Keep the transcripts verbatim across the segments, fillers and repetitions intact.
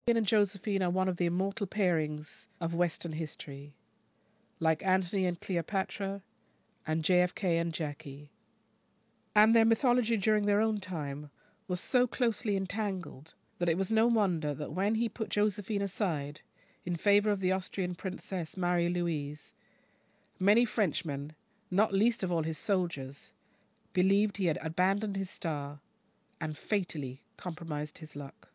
and Josephine are one of the immortal pairings of Western history, like Antony and Cleopatra, and J F K and Jackie. And their mythology during their own time was so closely entangled that it was no wonder that when he put Josephine aside in favour of the Austrian princess Marie-Louise, many Frenchmen, not least of all his soldiers, believed he had abandoned his star and fatally compromised his luck.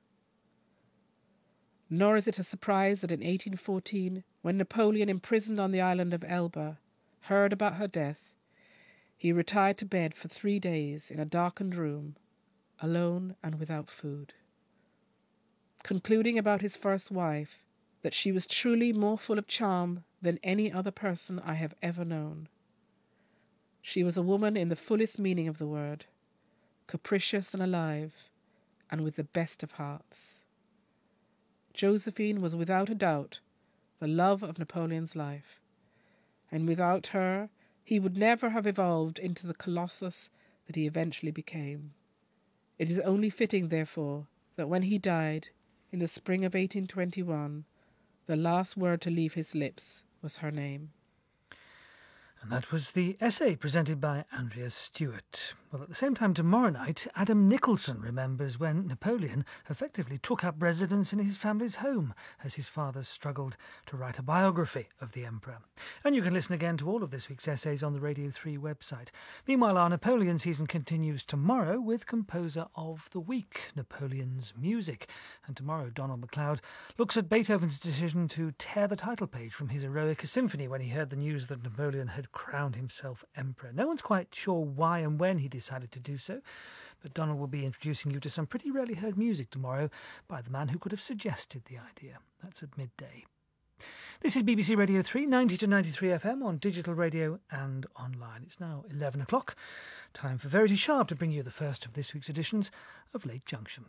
Nor is it a surprise that in eighteen fourteen, when Napoleon, imprisoned on the island of Elba, heard about her death, he retired to bed for three days in a darkened room, alone and without food, concluding about his first wife that she was truly more full of charm than any other person I have ever known. She was a woman in the fullest meaning of the word, capricious and alive, and with the best of hearts. Josephine was without a doubt the love of Napoleon's life, and without her he would never have evolved into the colossus that he eventually became. It is only fitting, therefore, that when he died, in the spring of eighteen twenty-one, the last word to leave his lips was her name. And that was the essay presented by Andrea Stewart. Well, at the same time tomorrow night, Adam Nicholson remembers when Napoleon effectively took up residence in his family's home as his father struggled to write a biography of the Emperor. And you can listen again to all of this week's essays on the Radio three website. Meanwhile, our Napoleon season continues tomorrow with Composer of the Week, Napoleon's Music. And tomorrow, Donald MacLeod looks at Beethoven's decision to tear the title page from his Eroica Symphony when he heard the news that Napoleon had crowned himself emperor. No one's quite sure why and when he decided to do so, but Donald will be introducing you to some pretty rarely heard music tomorrow by the man who could have suggested the idea. That's at midday. This is B B C Radio three, ninety to ninety-three F M on digital radio and online. It's now eleven o'clock. Time for Verity Sharp to bring you the first of this week's editions of Late Junction.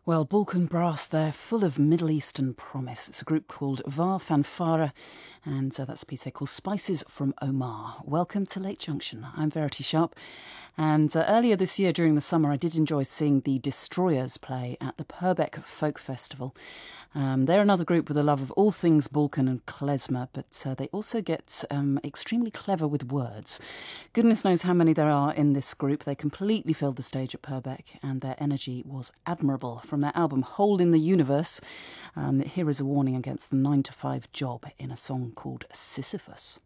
Well, Balkan Brass, they're full of Middle Eastern promise. It's a group called Var Fanfara, and uh, that's a piece they call Spices from Omar. Welcome to Lake Junction. I'm Verity Sharp. And uh, earlier this year during the summer, I did enjoy seeing the Destroyers play at the Purbeck Folk Festival. Um, they're another group with a love of all things Balkan and klezmer, but uh, they also get um, extremely clever with words. Goodness knows how many there are in this group. They completely filled the stage at Purbeck, and their energy was admirable. From their album Hole in the Universe, um, here is a warning against the nine to five job in a song called Sisyphus.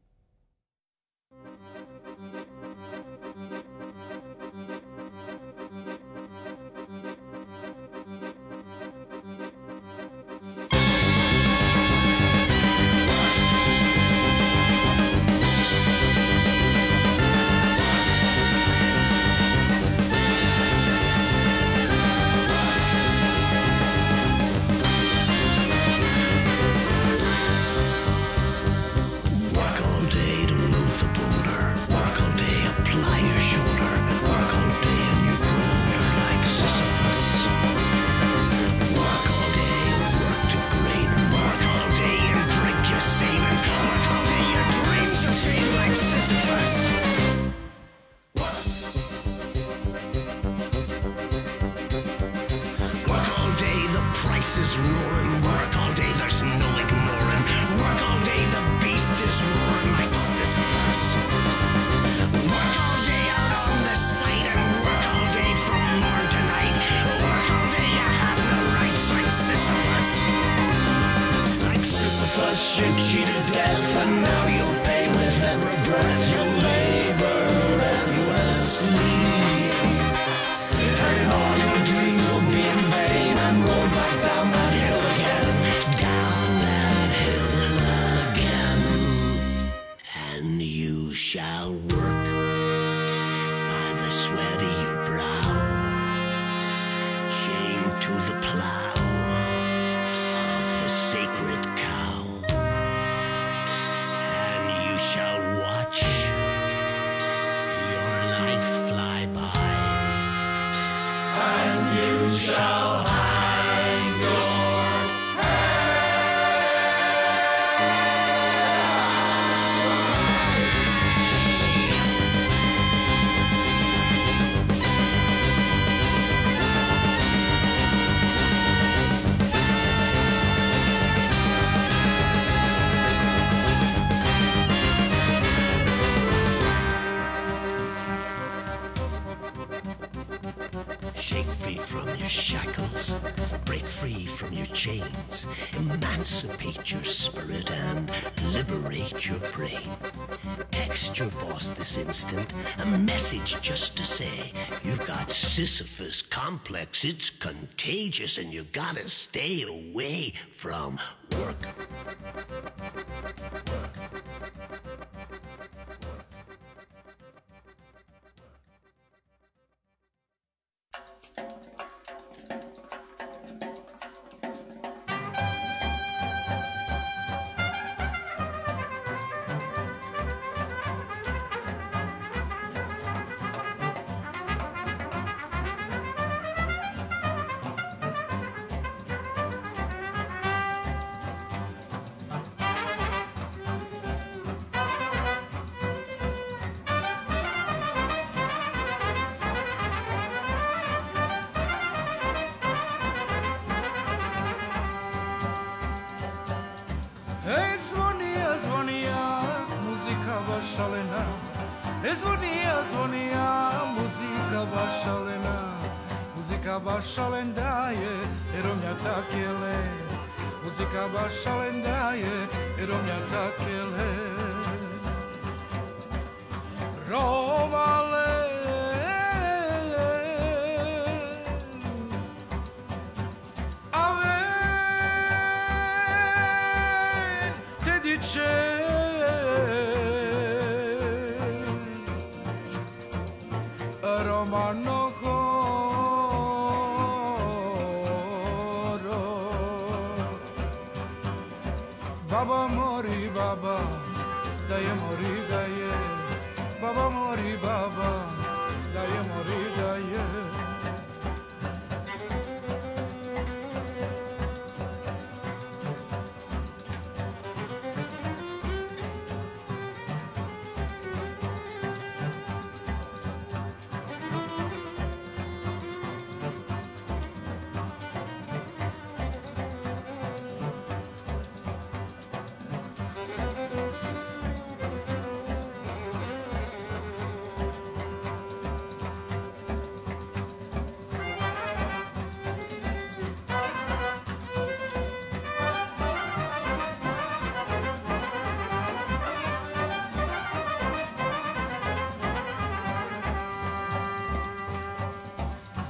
Emancipate your spirit and liberate your brain. Text your boss this instant a message just to say you've got Sisyphus complex, it's contagious, and you gotta stay away from work.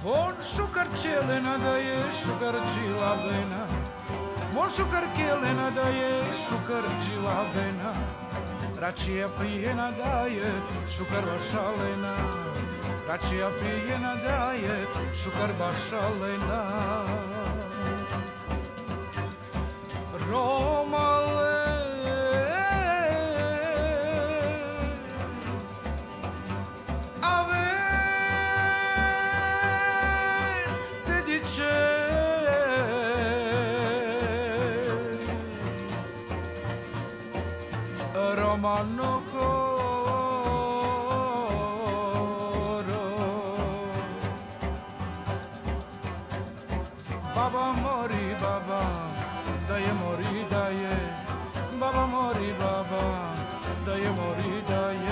Mon shukar chelena daye shukar chila bena Mon shukar kelena daye shukar chila bena Račija prijena daje šukar bašalena Račija prijena daje šukar bašalena Romale Ave dediče Romano coro Baba mori baba Daje mori daje Baba mori baba Daje mori daje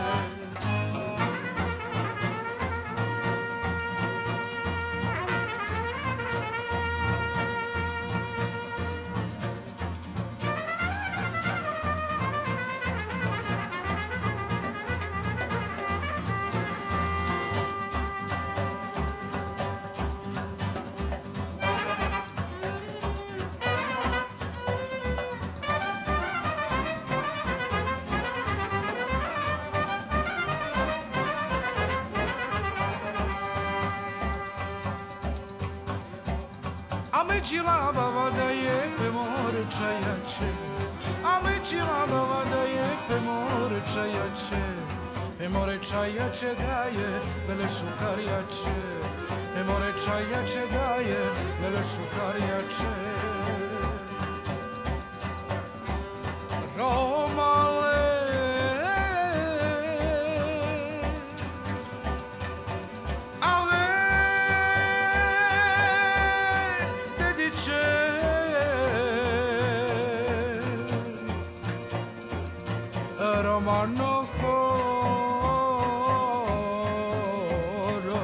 Amecila baba daje pe more čajače Amecila baba daje pe more čajače Pe more čajače daje bele šukarjače Pe more čajače daje bele šukarjače Romale Romano coro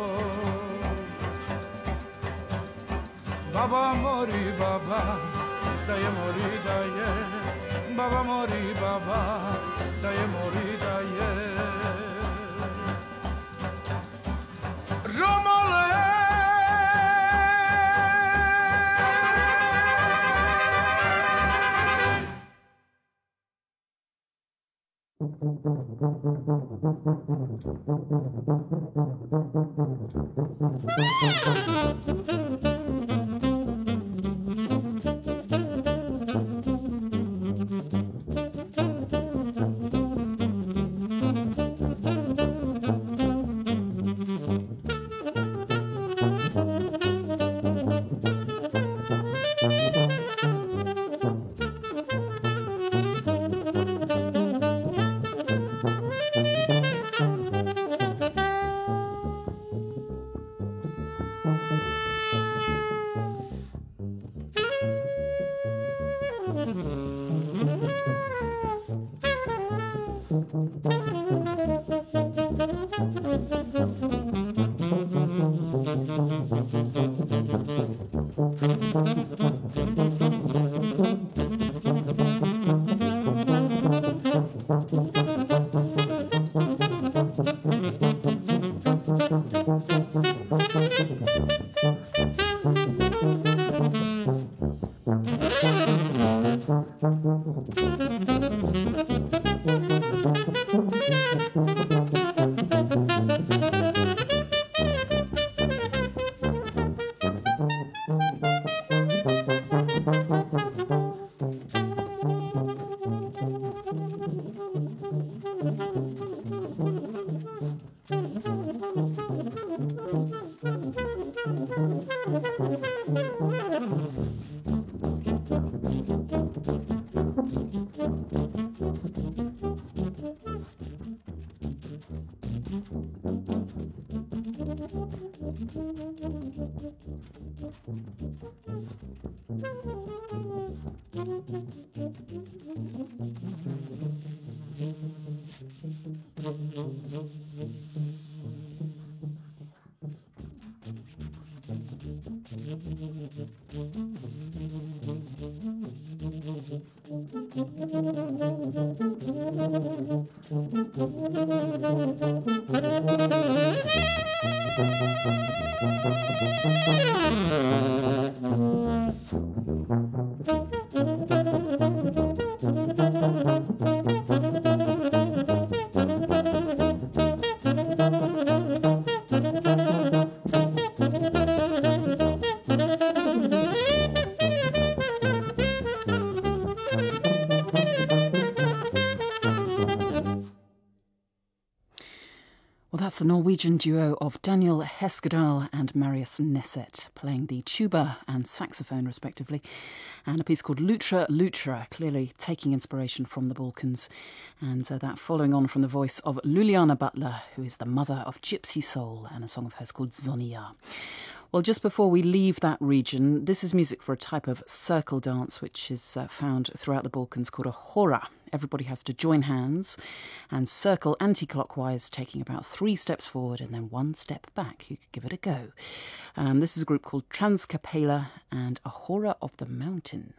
Baba mori baba Daje mori daje Baba mori baba Daje mori daje Romale Thank you. Well, that's the Norwegian duo of Daniel Heskedal and Marius Nesset, playing the tuba and saxophone respectively, and a piece called Lutra Lutra, clearly taking inspiration from the Balkans, and uh, that following on from the voice of Luliana Butler, who is the mother of Gypsy Soul, and a song of hers called Zonia. Well, just before we leave that region, this is music for a type of circle dance which is uh, found throughout the Balkans called a hora. Everybody has to join hands and circle anti-clockwise, taking about three steps forward and then one step back. You could give it a go. Um, this is a group called Transkapela and a hora of the mountain.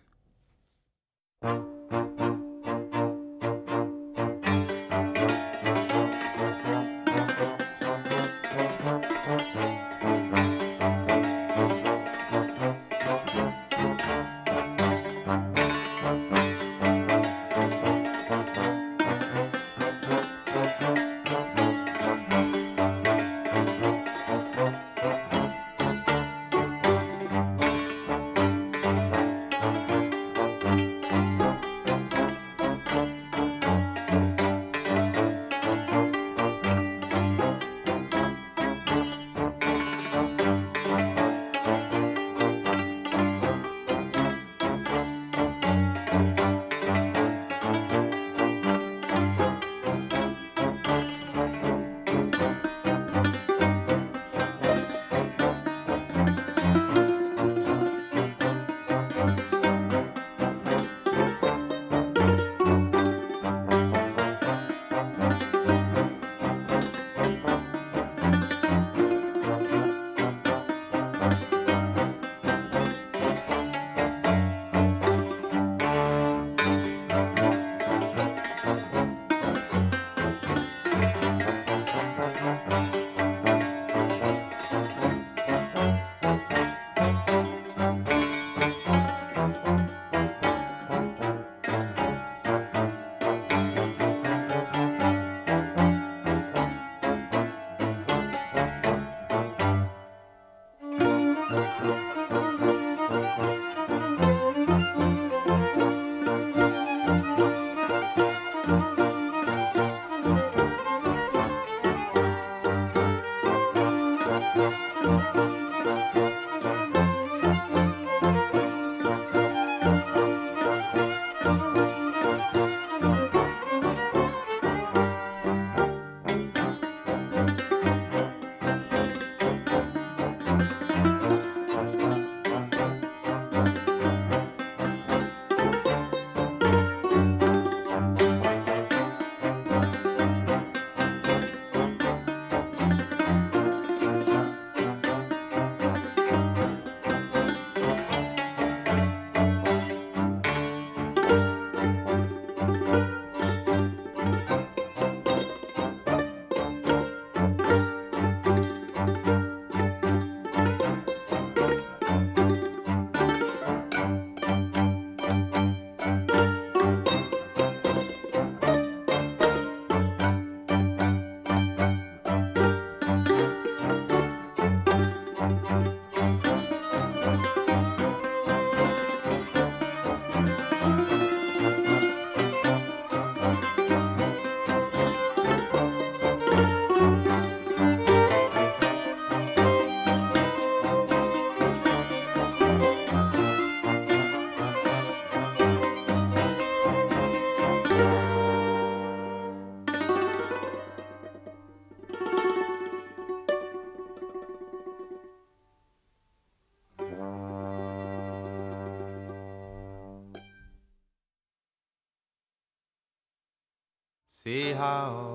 See how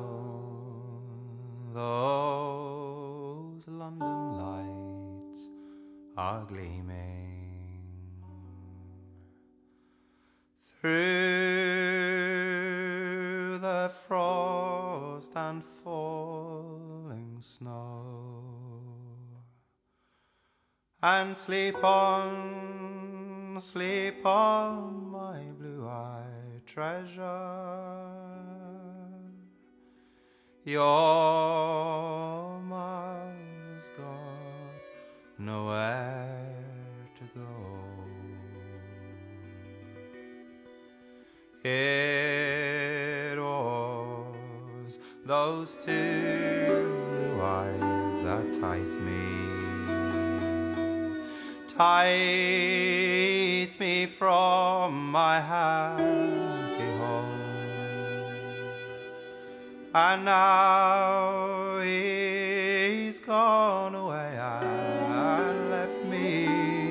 those London lights are gleaming through the frost and falling snow. And sleep on, sleep on, my blue-eyed treasure. Your mother's got nowhere to go. It was those two that ties me, ties me from my happy home. And now he's gone away and left me,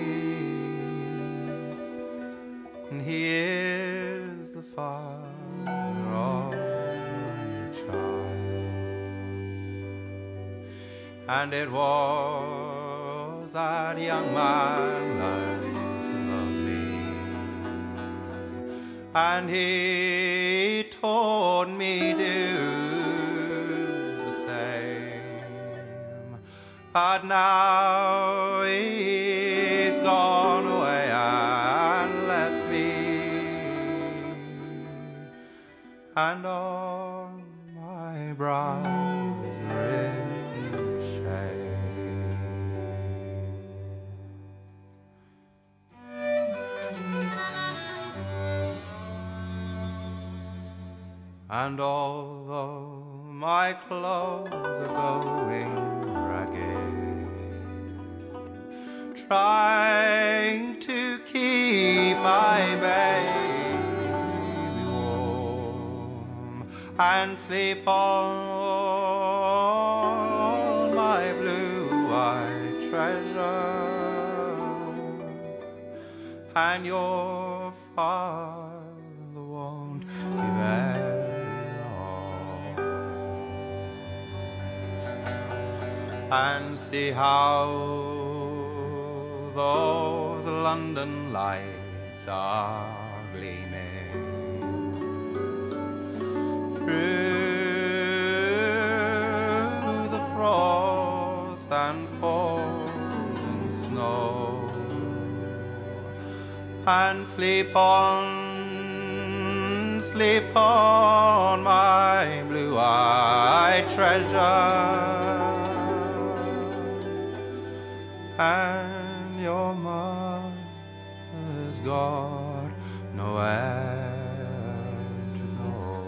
and he is the father of my child. And it was that young man learned to love me, and he taught me to the same. But now he's gone away and left me, and on my brow is written shame. And although my clothes are going ragged, trying to keep my baby warm and sleep on my blue-eyed treasure, and your father won't be there. And see how those London lights are gleaming through the frost and falling snow, and sleep on, sleep on my blue-eyed treasure, and your mother's got nowhere to go.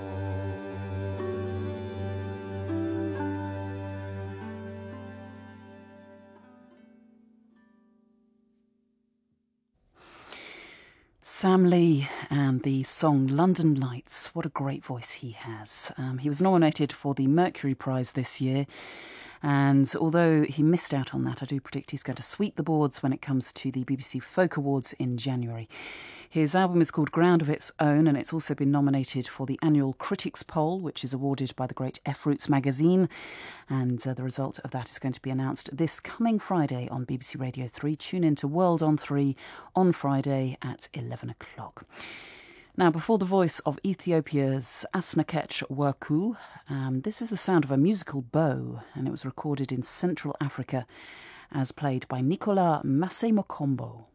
Sam Lee and the song London Lights. What a great voice he has. Um, he was nominated for the Mercury Prize this year, and although he missed out on that, I do predict he's going to sweep the boards when it comes to the B B C Folk Awards in January. His album is called Ground of Its Own, and it's also been nominated for the annual Critics Poll, which is awarded by the great F Roots magazine. And uh, the result of that is going to be announced this coming Friday on B B C Radio three. Tune in to World on three on Friday at eleven o'clock. Now, before the voice of Ethiopia's Asnakech Werku, um, this is the sound of a musical bow, and it was recorded in Central Africa as played by Nicolas Masemokombo.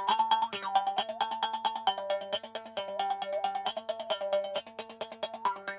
Thank you.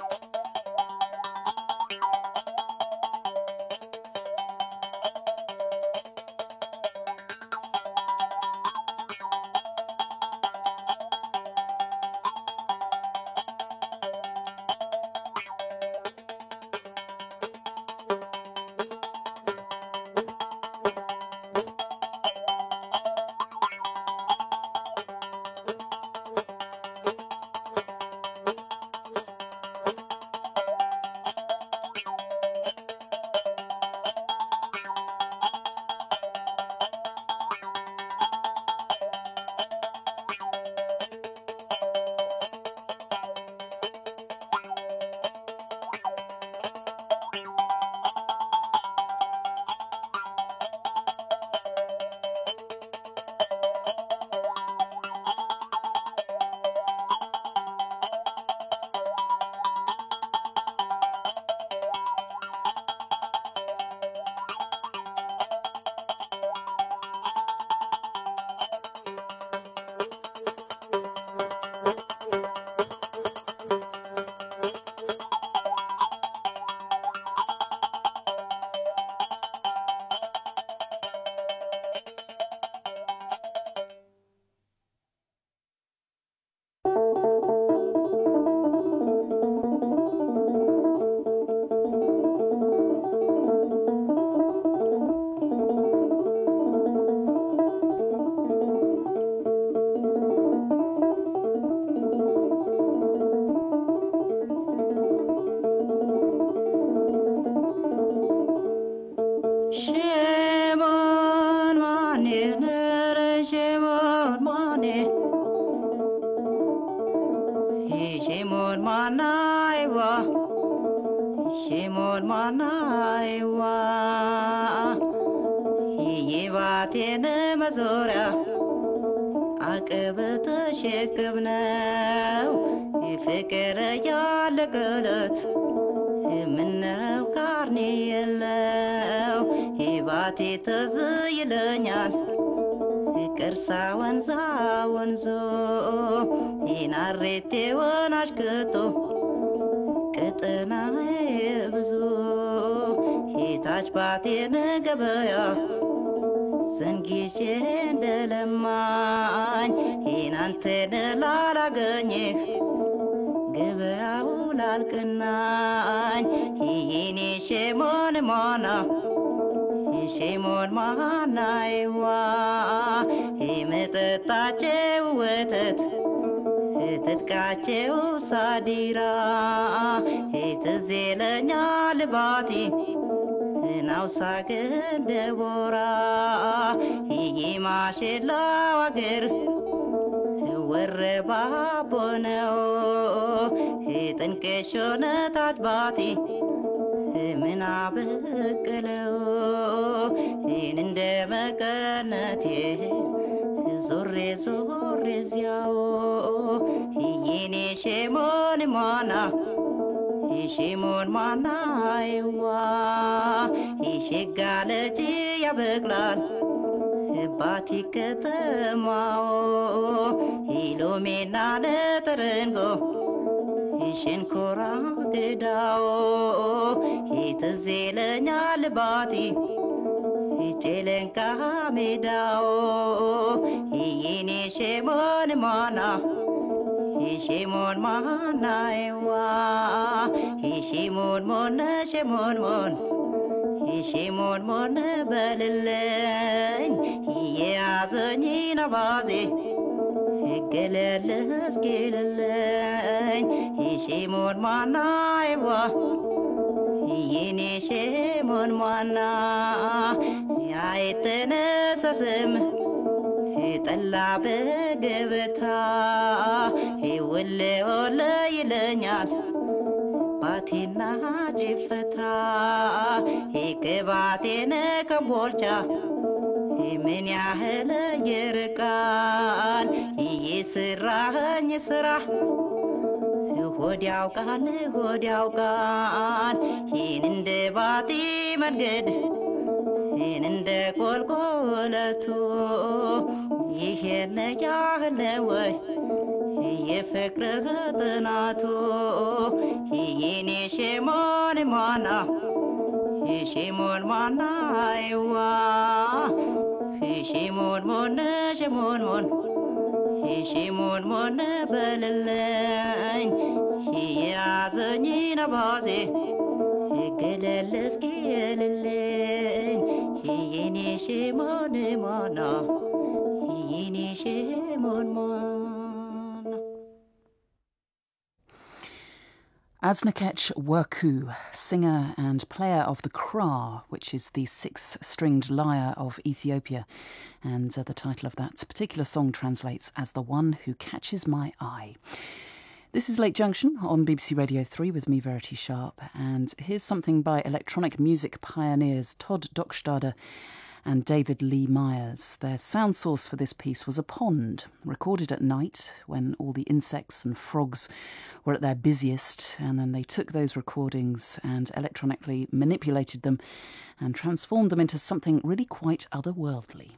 Shimon manaiwa Shimon manaiwa Yivatene mazora Akabet shekabnau Fikir yalagalat Minnaw karni yalaw Yivati tazyilanyan Kersa wanza wanzo Inarrete wanashkuto Ketna ebzu Hitach batine gabaya Zangishe ndeleman Inante nelalaganye Gabaya ulalkanan Yini shemon mana Shimon manaiwa Himetatache wetet Hitkache usadira Hitzilenya libati Nausagen devora Himashila wagir Werre baboneo Hitankeshone tatbati من عبقلو إن مكانتي زوري زوري زياو يني شيمون مانا شيمون مانا ايوا يشغالتي يا بقلال باتي كتماو يلومينا لترنغو Shinkura gedao Hitzelenya libati Hitelenka medao Yini shemon mana Shemon mana ewa Shemon mon shemon mon Shemon mon belelen Yazani navazi Gelele skelelen Shimon manaiwa Yini shimon mana Yaitene sasem Hitalla begeveta Hiwille ole yilenyal Batina jifeta Hikebatine kambolcha من ياهل يرقال يسرح يسرح ودياو كان ودياو كان هين اندباتي مرقد هين اندكول قولتو يهن ياهل وي يفكر غطناتو ييني شمون مانا شمون مانا ايوا Shimon mon Shimon mon Shimon mon belelen Yazani navazi Gelales gelelen Yini Shimon mana Yini Shimon mana Aznakech Werku, singer and player of the Kra, which is the six-stringed lyre of Ethiopia. And uh, the title of that particular song translates as The One Who Catches My Eye. This is Late Junction on B B C Radio three with me, Verity Sharp. And here's something by electronic music pioneers Todd Dockstader and David Lee Myers. Their sound source for this piece was a pond, recorded at night when all the insects and frogs were at their busiest, and then they took those recordings and electronically manipulated them and transformed them into something really quite otherworldly.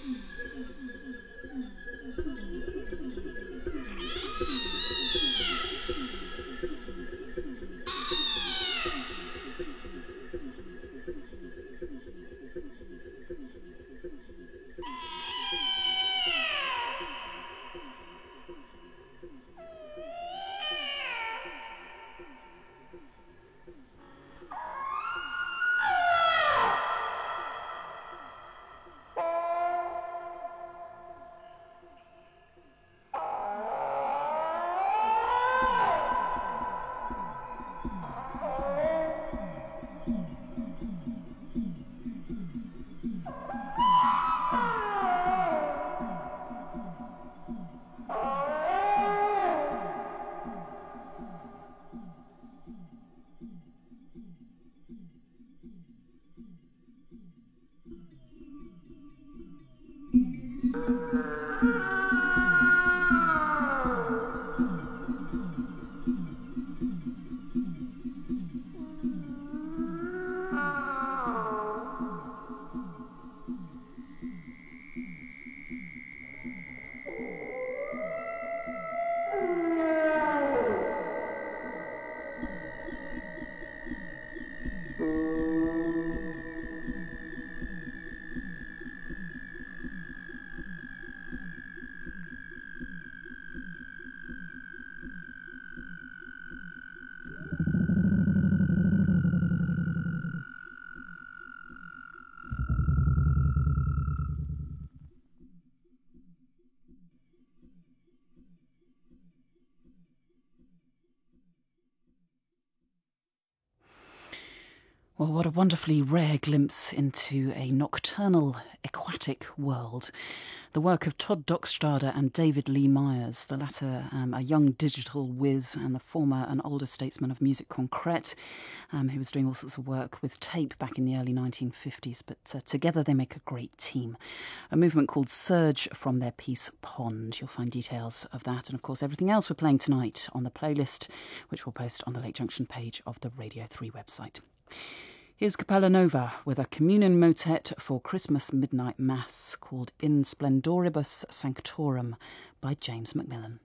Well, what a wonderfully rare glimpse into a nocturnal, aquatic world. The work of Todd Dockstrader and David Lee Myers, the latter um, a young digital whiz and the former an older statesman of musique concrète, um, who was doing all sorts of work with tape back in the early nineteen fifties. But uh, together they make a great team. A movement called Surge from their piece Pond. You'll find details of that and, of course, everything else we're playing tonight on the playlist, which we'll post on the Lake Junction page of the Radio three website. Here's Capella Nova with a communion motet for Christmas midnight mass called In Splendoribus Sanctorum by James Macmillan.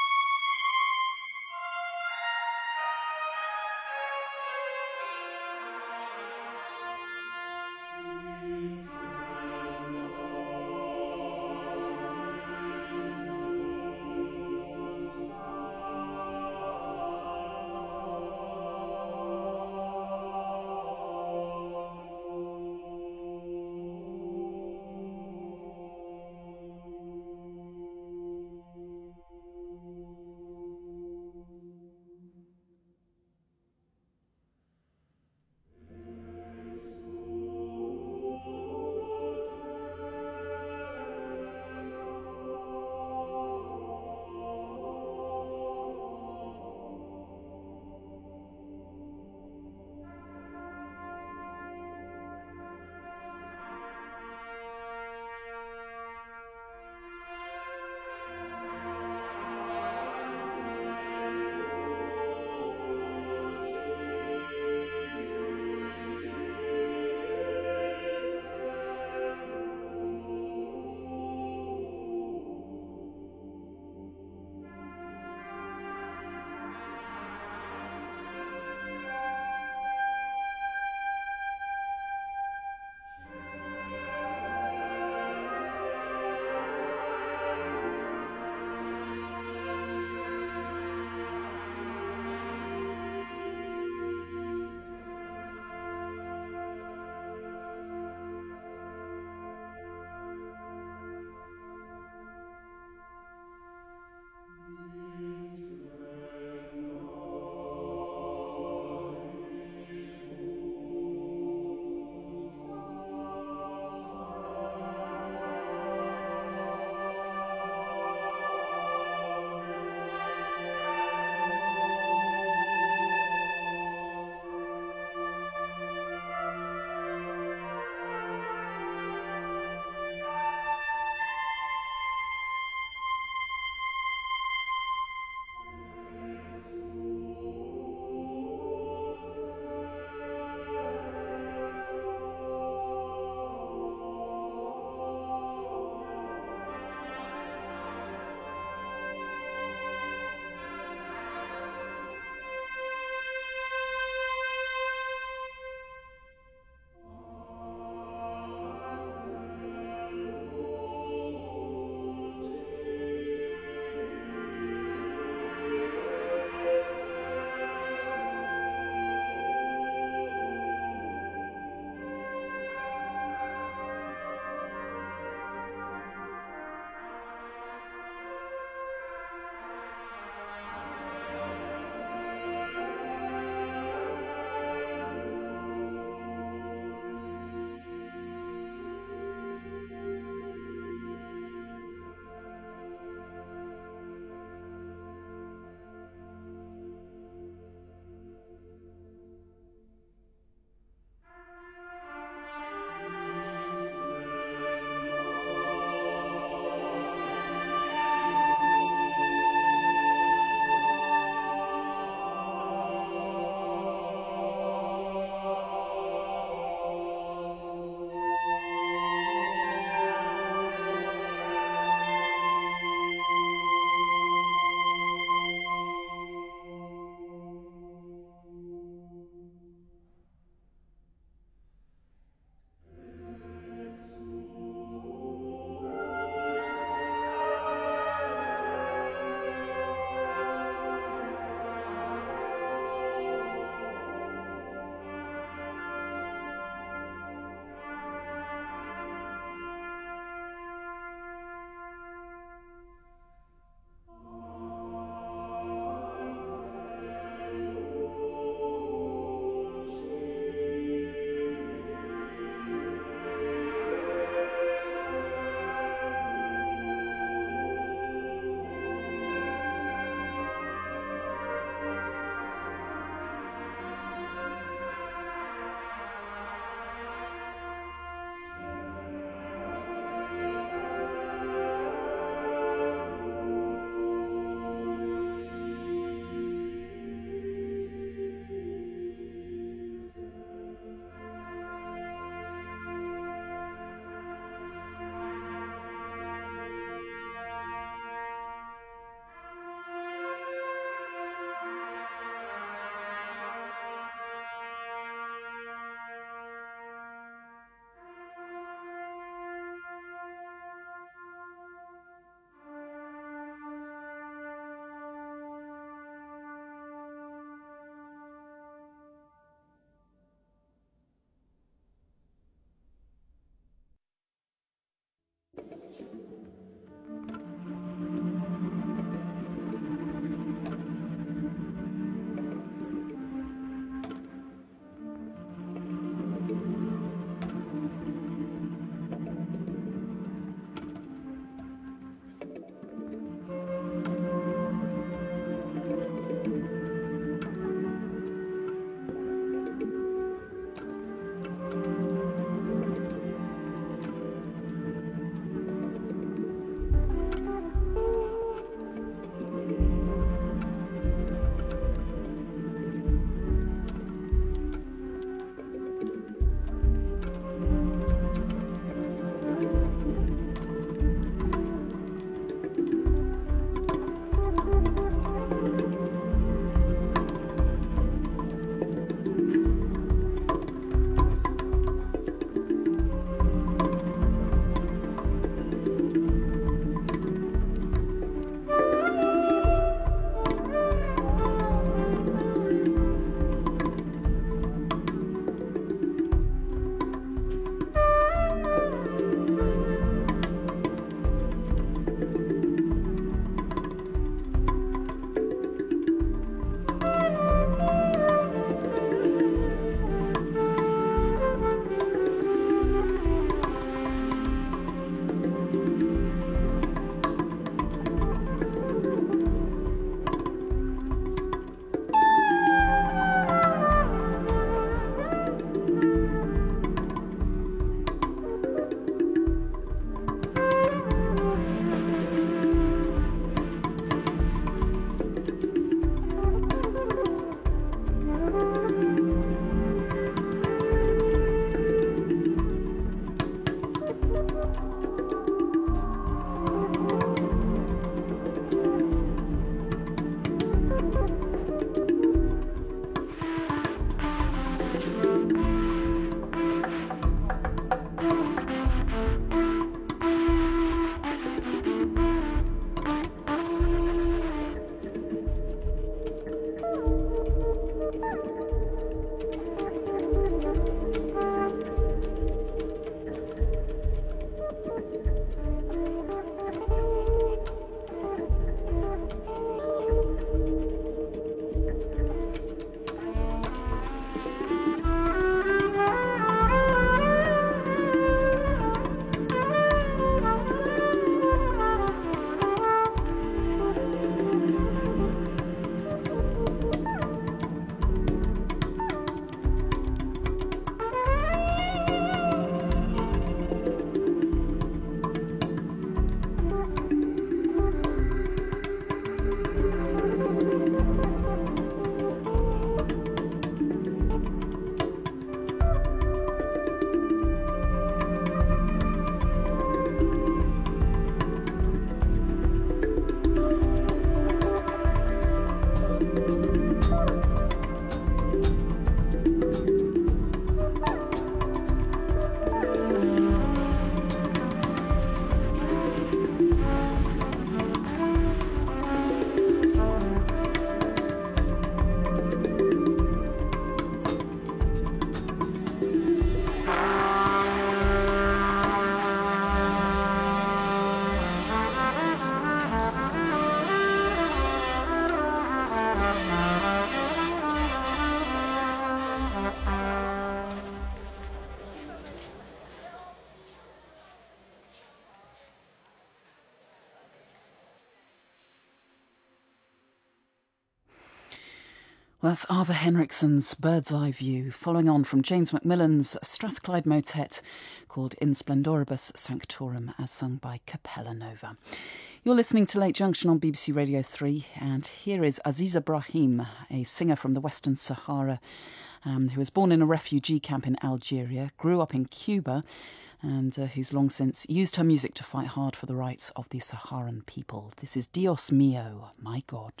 That's Arthur Henriksen's Bird's Eye View, following on from James Macmillan's Strathclyde motet called In Splendoribus Sanctorum, as sung by Capella Nova. You're listening to Late Junction on B B C Radio three, and here is Aziza Brahim, a singer from the Western Sahara, um, who was born in a refugee camp in Algeria, grew up in Cuba, and uh, who's long since used her music to fight hard for the rights of the Saharan people. This is Dios Mio, My God.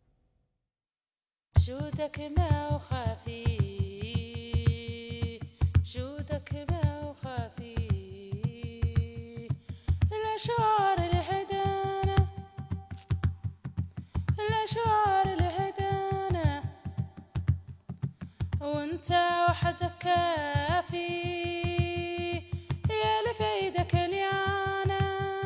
جودك ما وخافي جودك ما وخافي الأشعار الهدانة الأشعار الهدانة وانت وحدك كافي يا لفيدك اليانا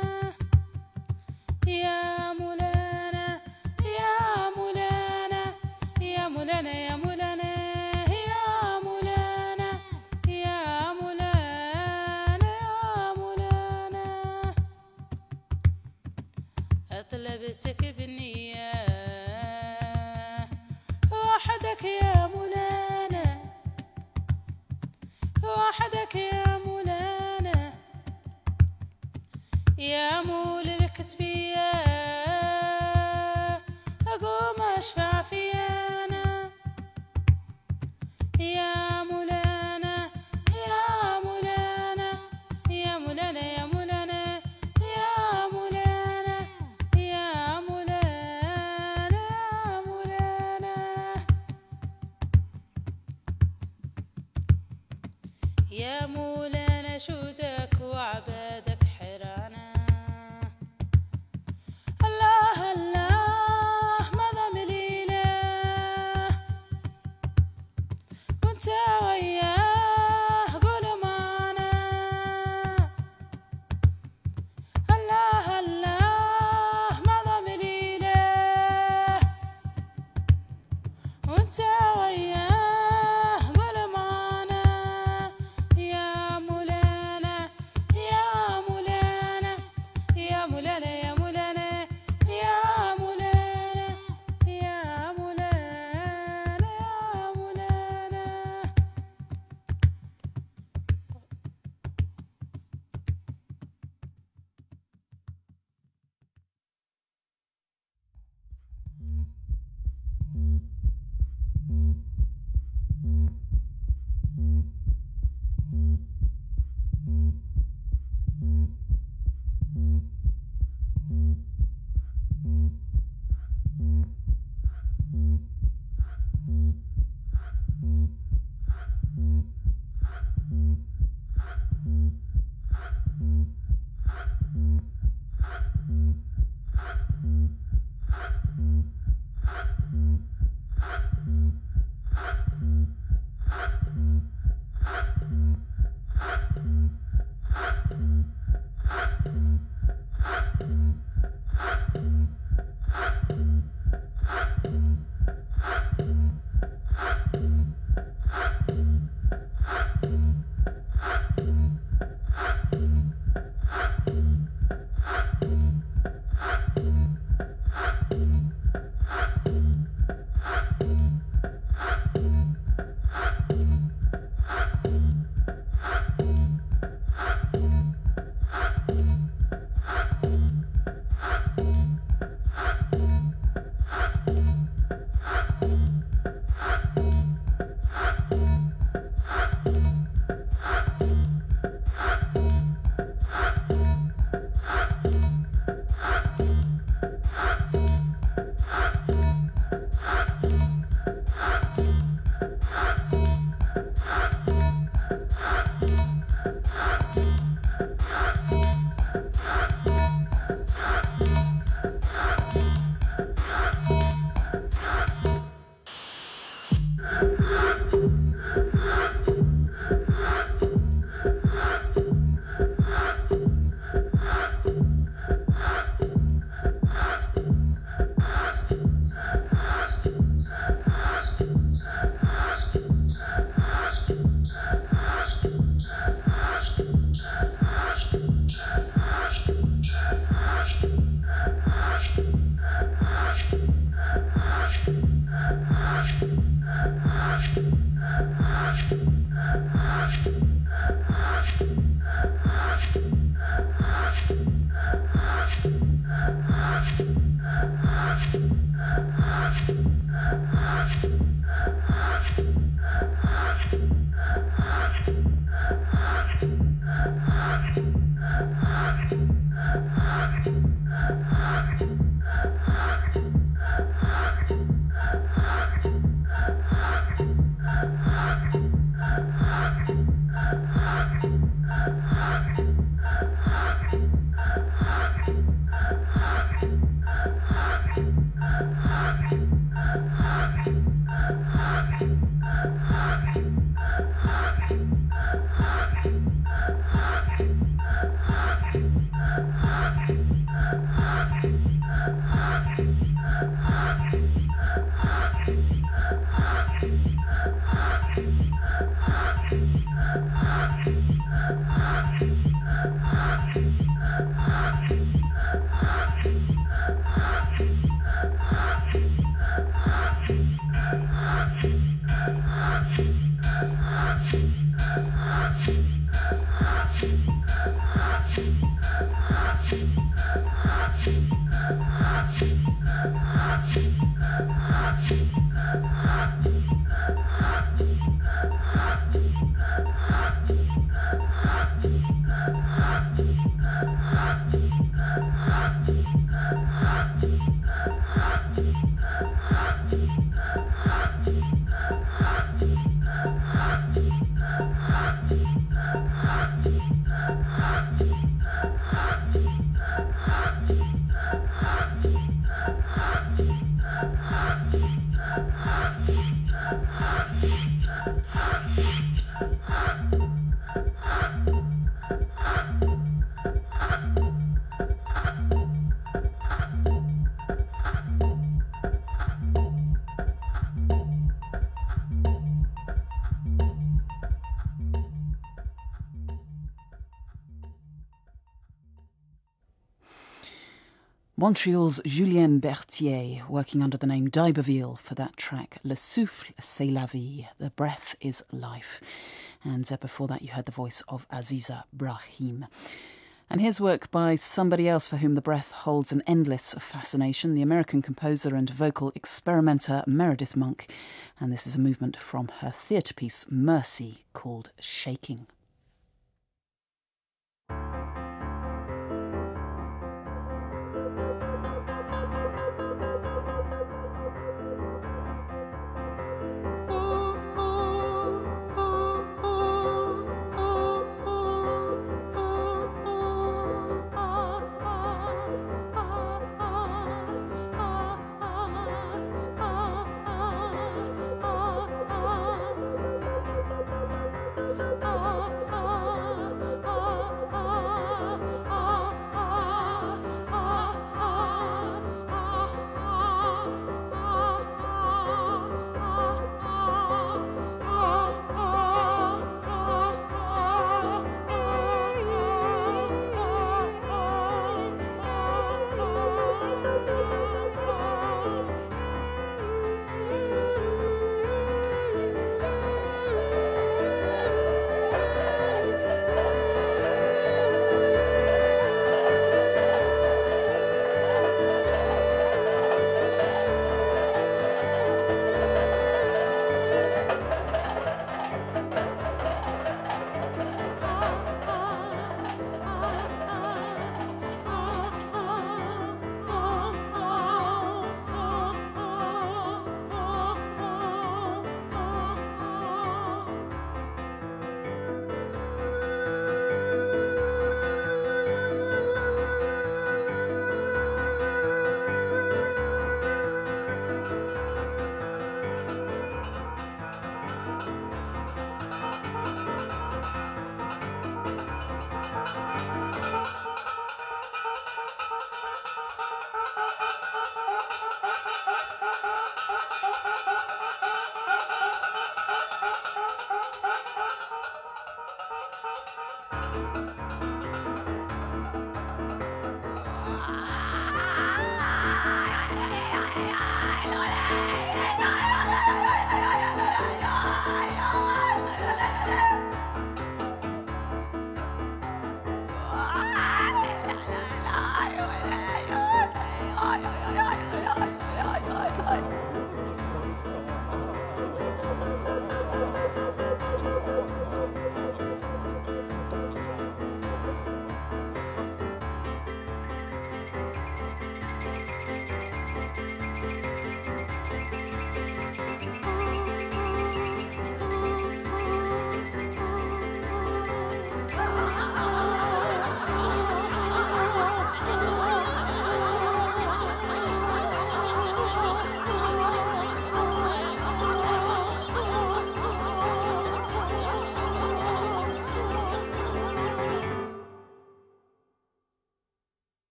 يا مولانا يا مولانا يا مولانا يا مولانا يا مولانا يا مولانا يا مولانا أطلبتك بالنية وحدك يا مولانا وحدك يا مولانا يا مول الكتبية أقوم أشفع فيانا يا مولانا يا مولانا يا مولانا يا مولانا يا مولانا يا مولانا يا مولانا يا مولانا جودك وعبادك حرانا الله الله ما ضم الإله وانت وياه قول معنا الله الله ما ضم الإله وانت وياه قول معنا يا مولانا يا مولانا يا مولانا يا مولانا يا مولانا يا مولانا يا مولانا Thank you. Montreal's Julien Berthier, working under the name d'Iberville for that track, Le Souffle, c'est la vie, the breath is life. And uh, before that you heard the voice of Aziza Brahim. And here's work by somebody else for whom the breath holds an endless fascination, the American composer and vocal experimenter Meredith Monk. And this is a movement from her theatre piece Mercy called Shaking.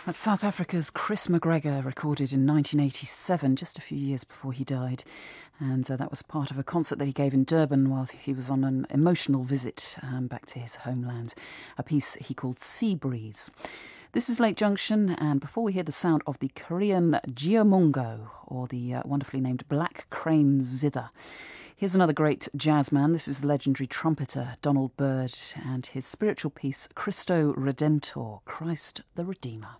That's South Africa's Chris McGregor, recorded in nineteen eighty-seven, just a few years before he died. And uh, that was part of a concert that he gave in Durban while he was on an emotional visit um, back to his homeland, a piece he called Sea Breeze. This is Lake Junction, and before we hear the sound of the Korean Geomungo, or the uh, wonderfully named Black Crane Zither, here's another great jazz man. This is the legendary trumpeter Donald Byrd and his spiritual piece Christo Redentor, Christ the Redeemer.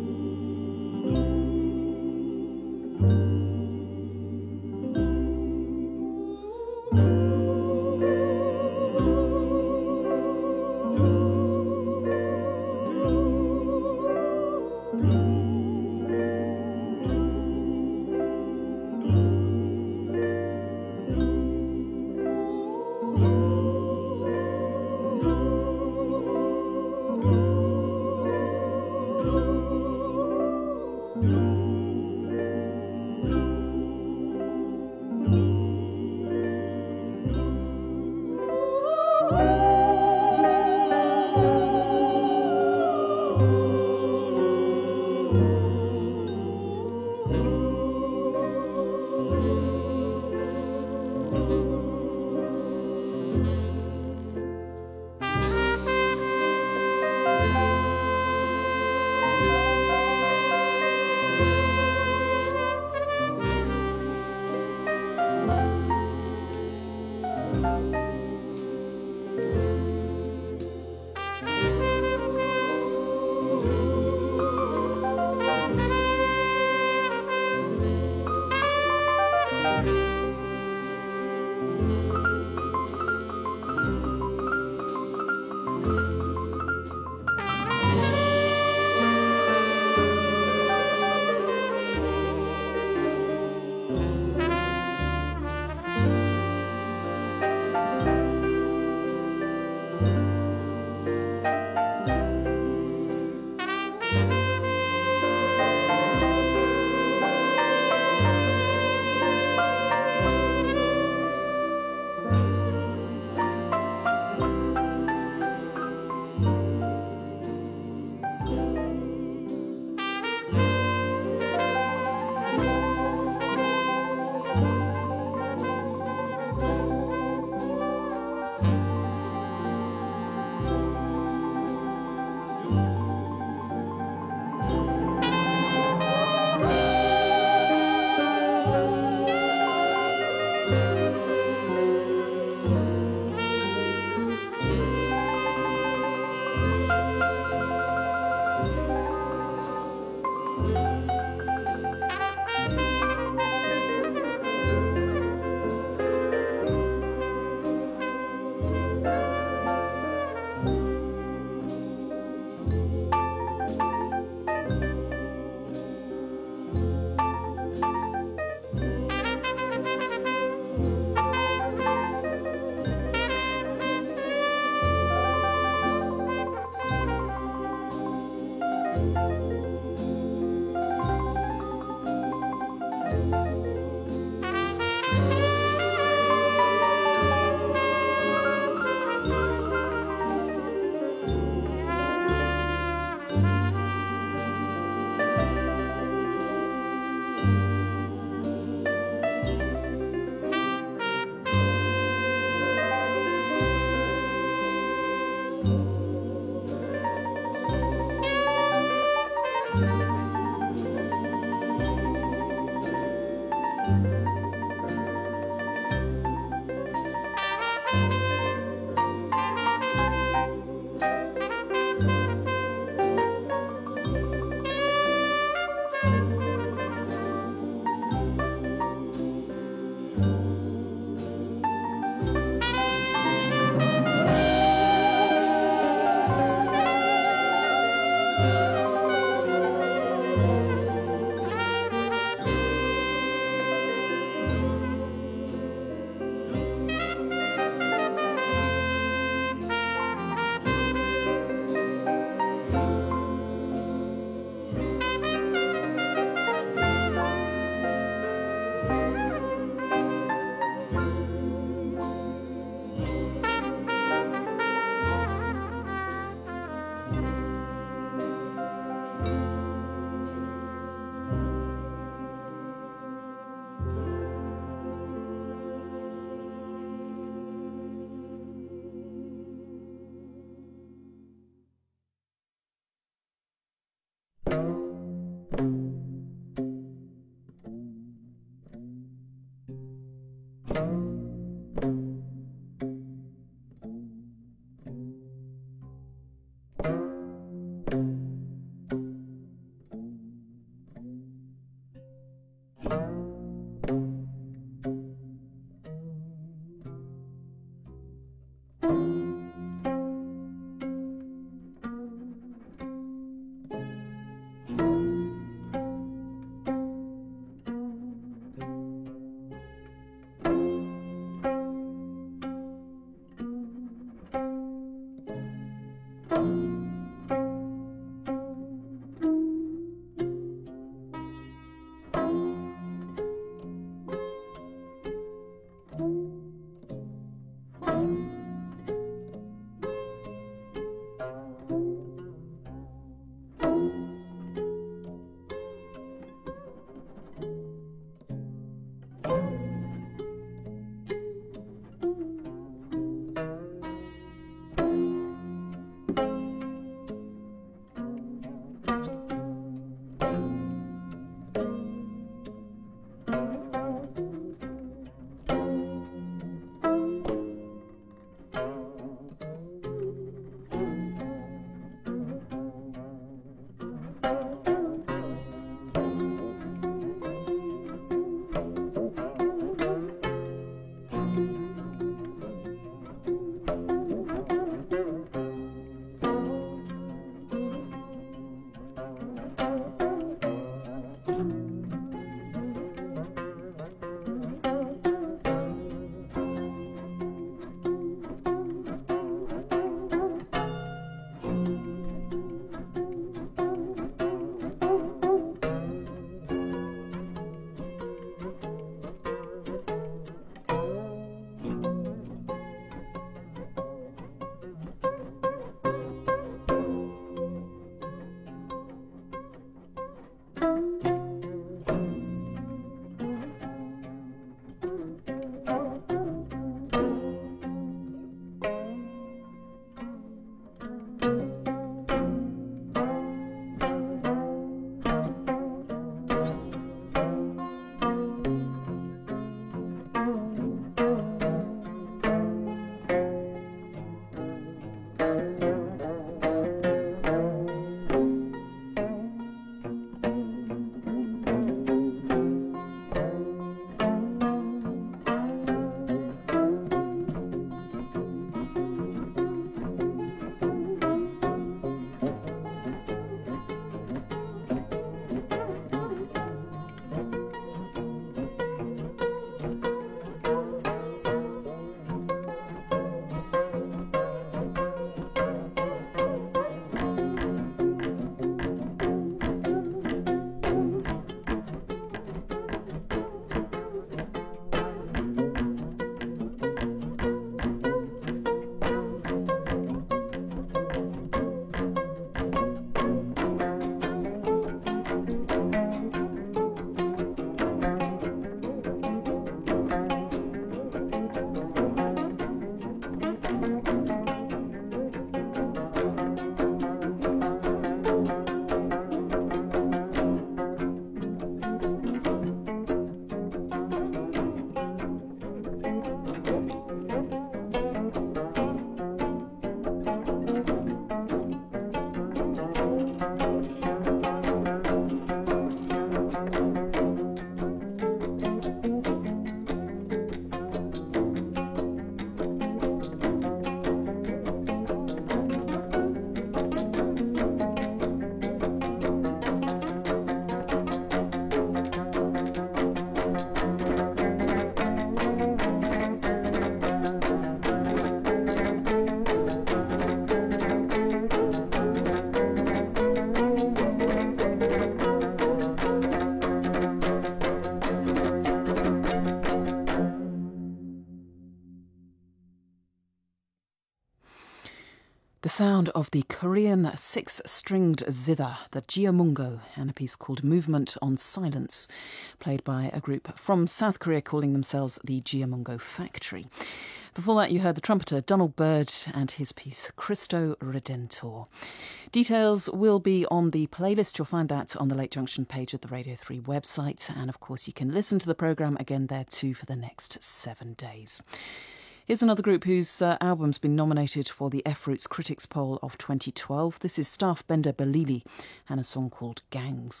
The sound of the Korean six-stringed zither, the Jiamungo, and a piece called Movement on Silence, played by a group from South Korea calling themselves the Jiamungo Factory. Before that, you heard the trumpeter Donald Byrd and his piece Christo Redentor. Details will be on the playlist. You'll find that on the Lake Junction page of the Radio three website. And of course, you can listen to the programme again there too for the next seven days. Here's another group whose uh, album's been nominated for the F-Roots Critics Poll of twenty twelve. This is Staff Bender Belili and a song called Gangs.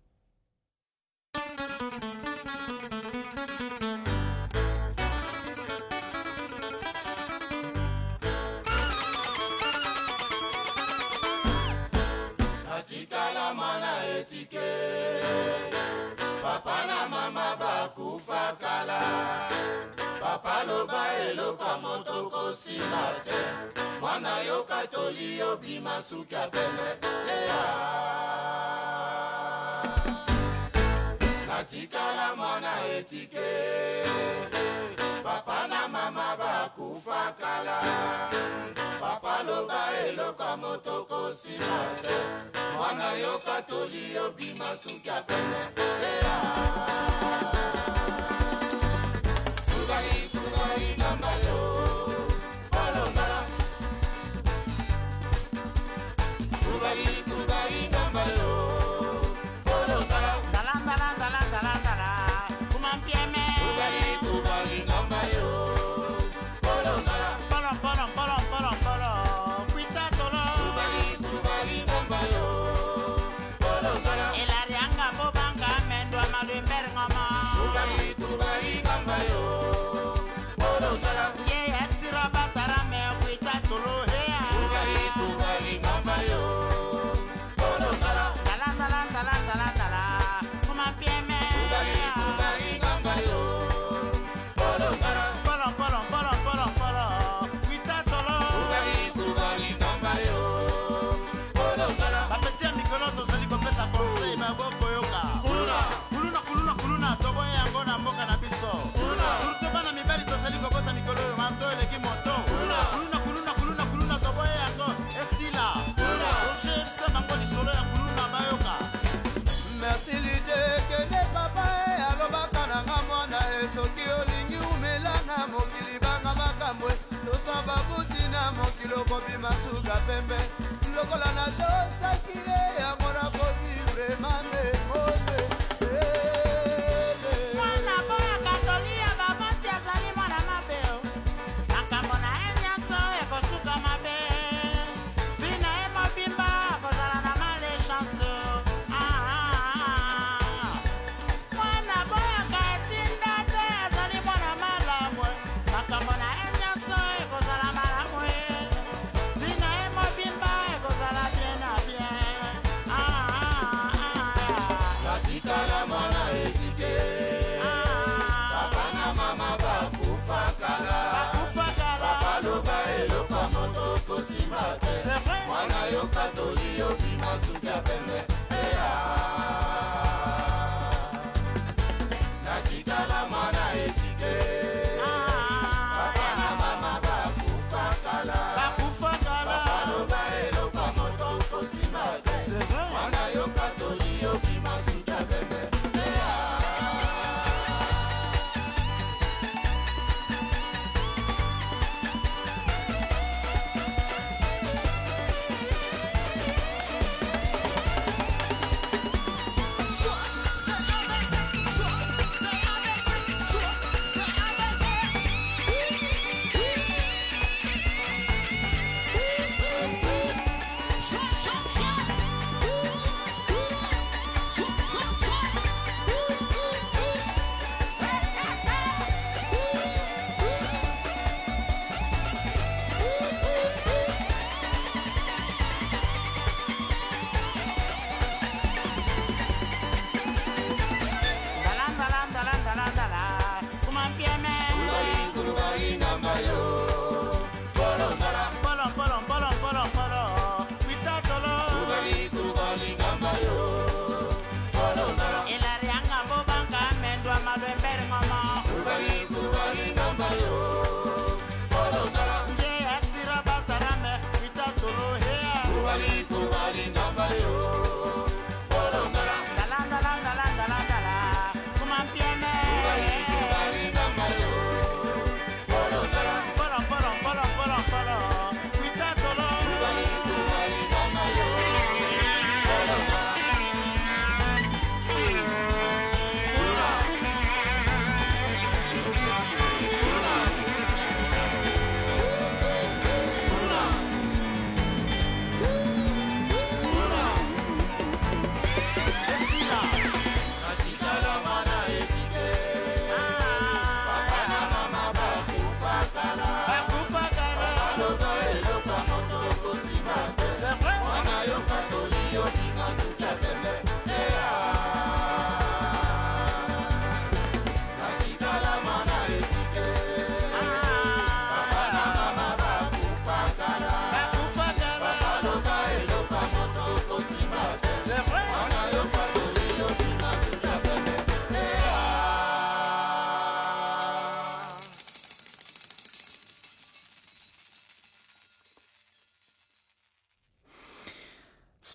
Papa na mama bakufa kala. Papa loba eloka motoko silate. Mwana yo katoli yo bima suka pele. Natikala mwana etike. Papa na mama bakufa kala. Papa loba eloka motoko silate. Mwana yo katoli yo bima suka pele. Yeah.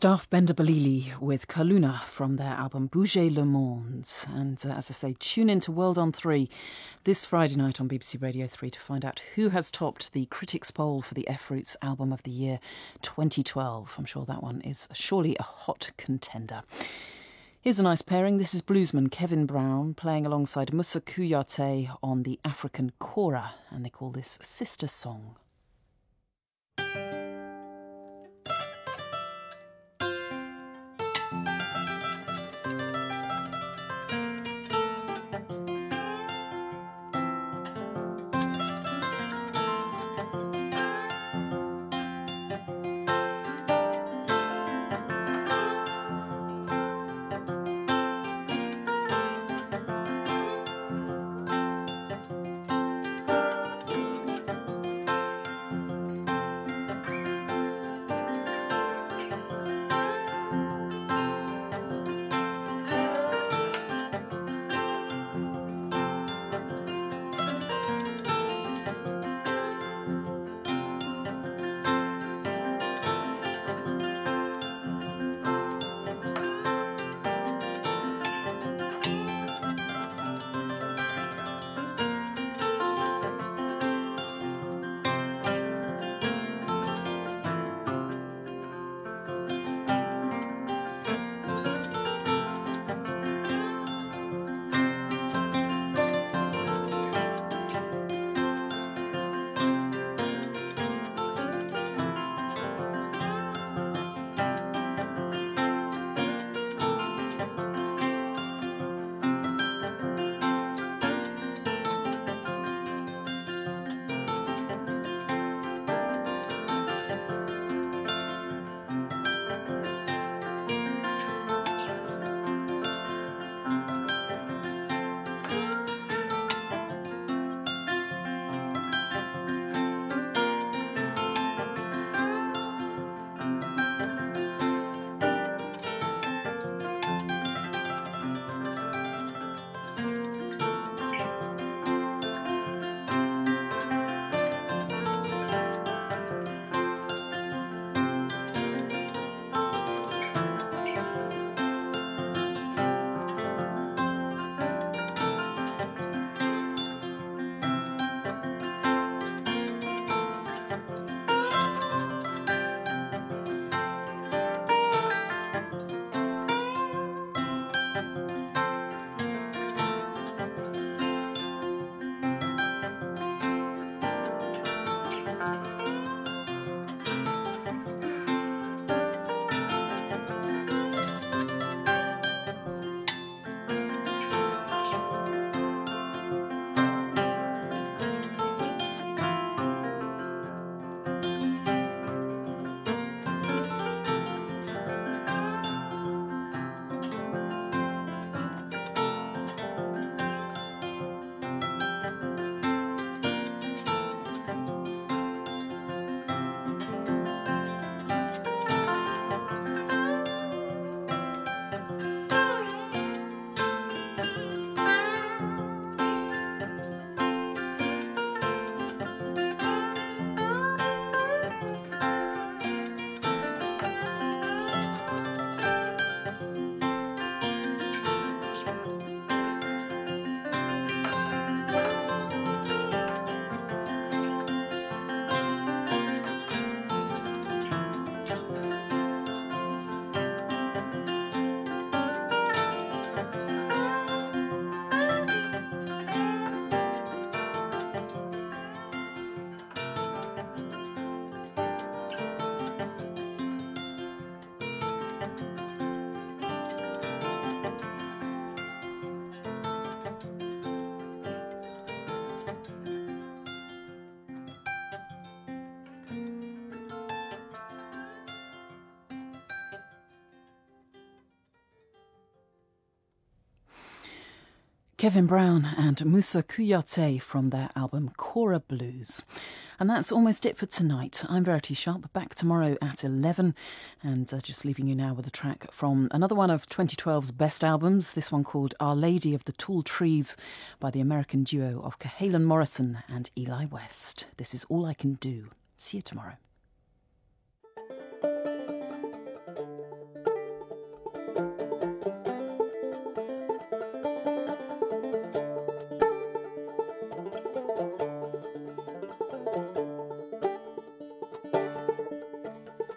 Staff Bender Balili with Kaluna from their album Bouger Le Monde. And uh, as I say, tune in to World on three this Friday night on B B C Radio three to find out who has topped the critics' poll for the F Roots Album of the Year twenty twelve. I'm sure that one is surely a hot contender. Here's a nice pairing. This is bluesman Kevin Brown playing alongside Moussa Kouyaté on the African Kora, and they call this Sister Song. Kevin Brown and Moussa Kouyaté from their album Kora Blues. And that's almost it for tonight. I'm Verity Sharp, back tomorrow at eleven, and uh, just leaving you now with a track from another one of twenty twelve's best albums, this one called Our Lady of the Tall Trees by the American duo of Cahalan Morrison and Eli West. This is All I Can Do. See you tomorrow.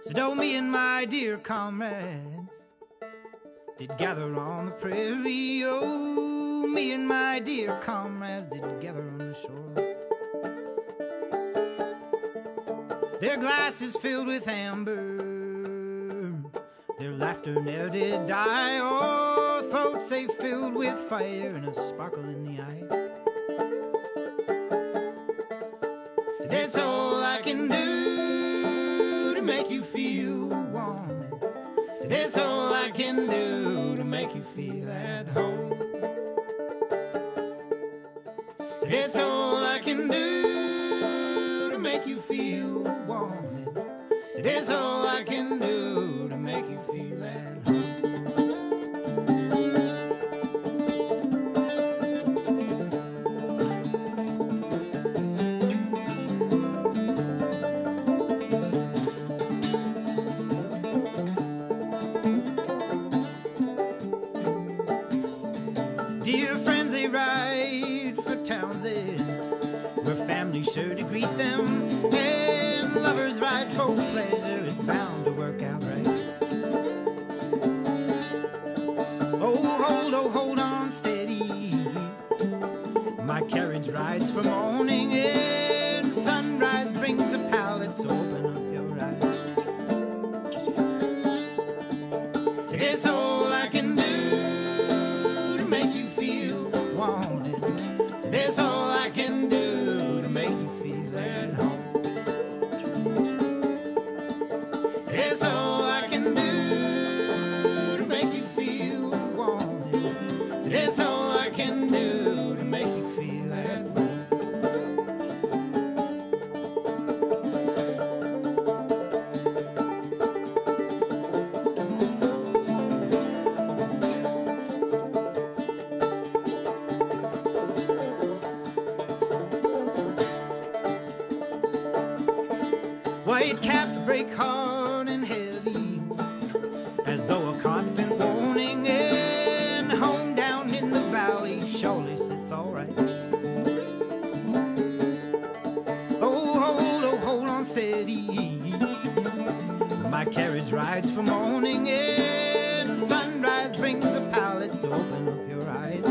So though me and my dear comrades did gather on the prairie, oh, me and my dear comrades did gather on the shore. Their glasses filled with amber, their laughter ne'er did die, oh, throats they filled with fire and a sparkle in the eye. So that's all I can do to make you feel wanted. So that's all I can do to make you feel at home. So that's all I can do to make you feel wanted. So that's all I can do to make you feel at home. Dear friends, they ride for Townsend, where families sure to greet them, and lovers ride for pleasure, it's bound to work out right. Oh, hold, oh, hold on steady, my carriage rides for morning, and sunrise brings a pallet, so open up your eyes. So that's all I can do to make you feel wanted. So that's all I can do to make you feel at home. So that's all I can do to make you feel wanted. So that's all I can do to make you feel at home. White caps break hard and heavy, as though a constant warning, and home down in the valley surely sits all right. Oh, hold, oh, hold on steady, my carriage rides for morning, and sunrise brings a pallet, so open up your eyes.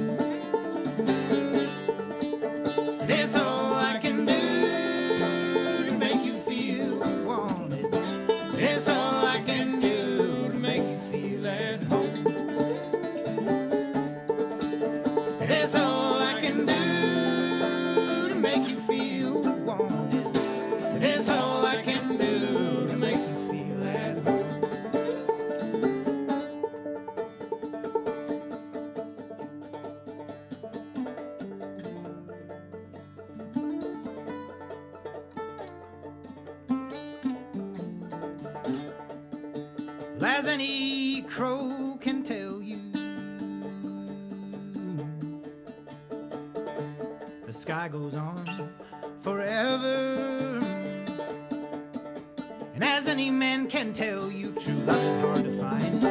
So that's all I can do to make you feel wanted. So that's all I can do to make you feel at home. So that's all I can do to make you feel wanted. So that's all I can do to make you feel at home. As any crow can tell you, the sky goes on forever. And as any man can tell you, true love is hard to find.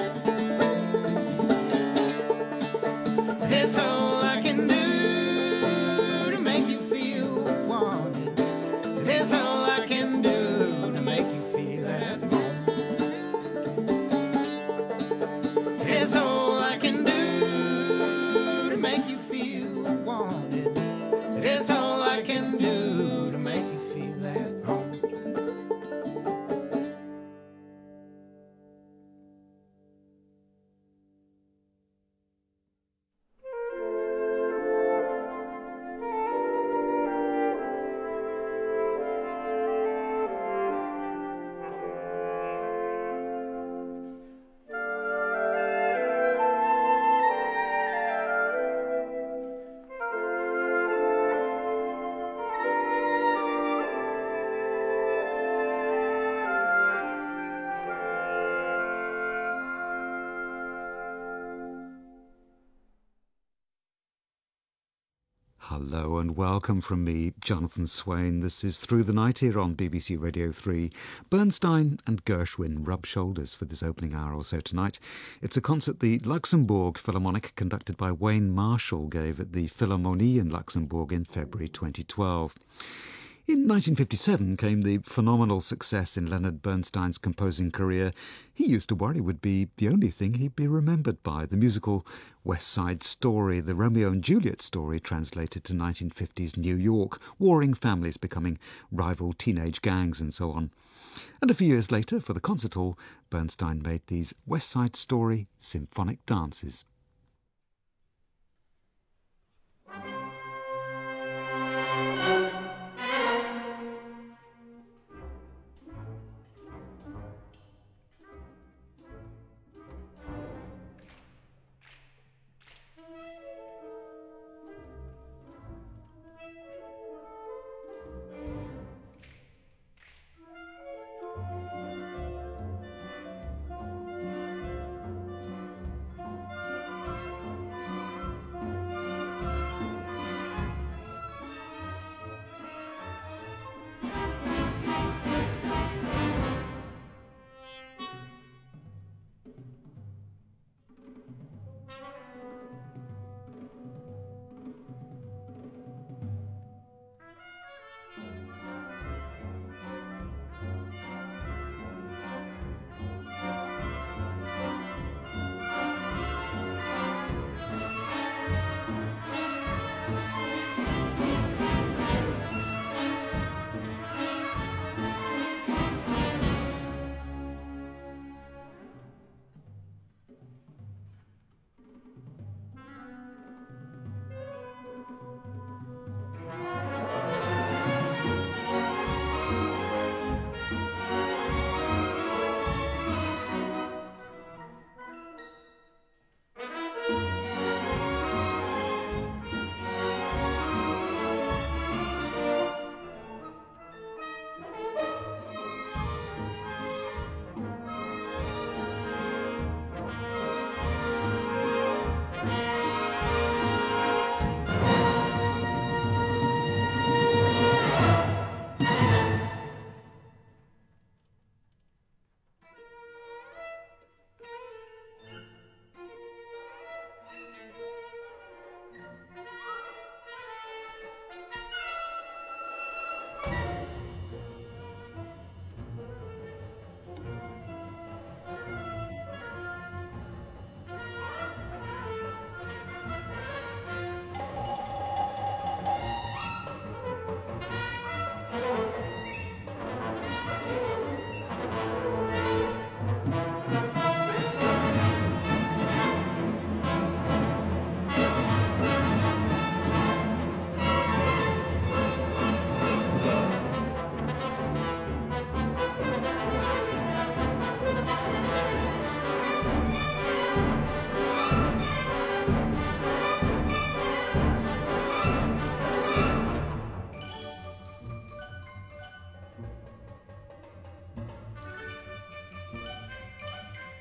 So that's all I can do to make you feel wanted. So that's all I can do to make you feel at home. That's all I can do to make you feel wanted. So that's all I can do to make you feel at home. Hello and welcome from me, Jonathan Swain. This is Through the Night here on B B C Radio three. Bernstein and Gershwin rub shoulders for this opening hour or so tonight. It's a concert the Luxembourg Philharmonic, conducted by Wayne Marshall, gave at the Philharmonie in Luxembourg in February twenty twelve. In nineteen fifty-seven came the phenomenal success in Leonard Bernstein's composing career he used to worry would be the only thing he'd be remembered by, the musical West Side Story, the Romeo and Juliet story translated to nineteen fifties New York, warring families becoming rival teenage gangs and so on. And a few years later, for the concert hall, Bernstein made these West Side Story symphonic dances.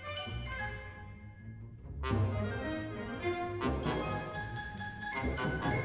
Thank you.